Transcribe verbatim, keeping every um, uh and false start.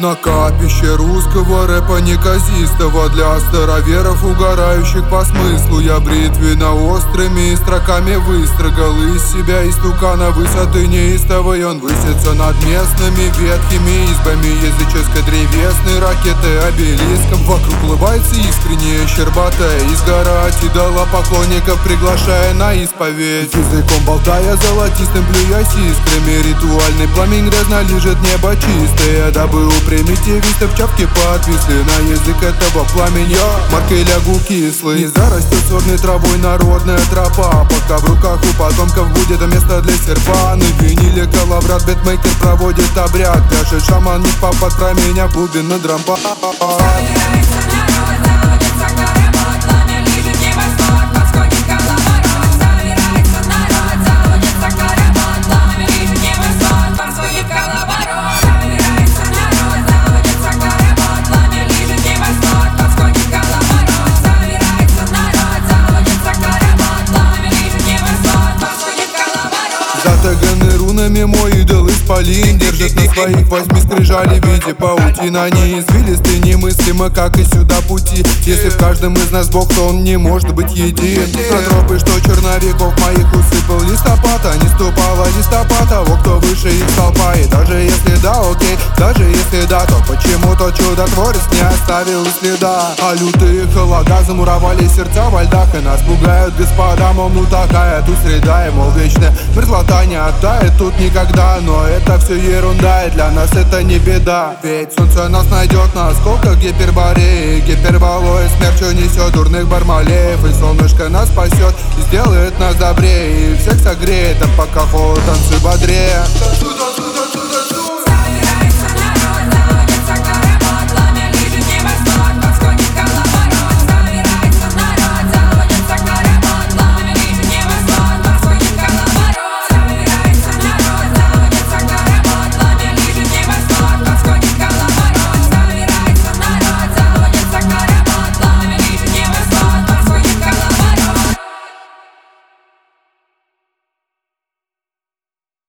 На капище русского рэпа неказистого, для староверов, угорающих по смыслу. Я бритвенно-острыми строками выстрогал из себя истукана высоты неистовой. Он высится над местными ветхими избами языческой древесной ракеты обелиском. Вокруг улыбается искренне щербатая изгорать идола поклонников, приглашая на исповедь. Языком болтая золотистым, плюясь искрами, ритуальный пламень грязно лижет небо чистое, дабы у примитивистов чавки подвисли на язык этого пламени. Маркой лягу кислый, не зарастет сорной травой народная тропа, пока в руках у потомков будет место для серпа. На виниле коллабрат битмейкер проводит обряд, пляшет шаман, не попад про меня бубен на дрампа. Затаганы рунами мой идол исполин, держит на своих восьми скрижали в виде паутин. Они извилисты, немыслимы, как и сюда пути. Если в каждом из нас Бог, то он не может быть един. На тропы, что черновиков моих усыпал листопад, а не ступала листопад того, кто выше их толпа. И даже если да, окей, даже если да, то почему тот чудотворец не оставил следа? А лютые холода замуровали сердца во льдах, и нас пугают господа, мол, ну такая тут среда, и мол вечная мерзлота не оттает тут никогда. Но это все ерунда, и для нас это не беда. Ведь солнце нас найдет на осколках гипербореи, гиперболой смерчу несет дурных бармалеев. И солнышко нас спасет и сделает нас добрее, и всех согреет, а пока холод танцуй бодрее.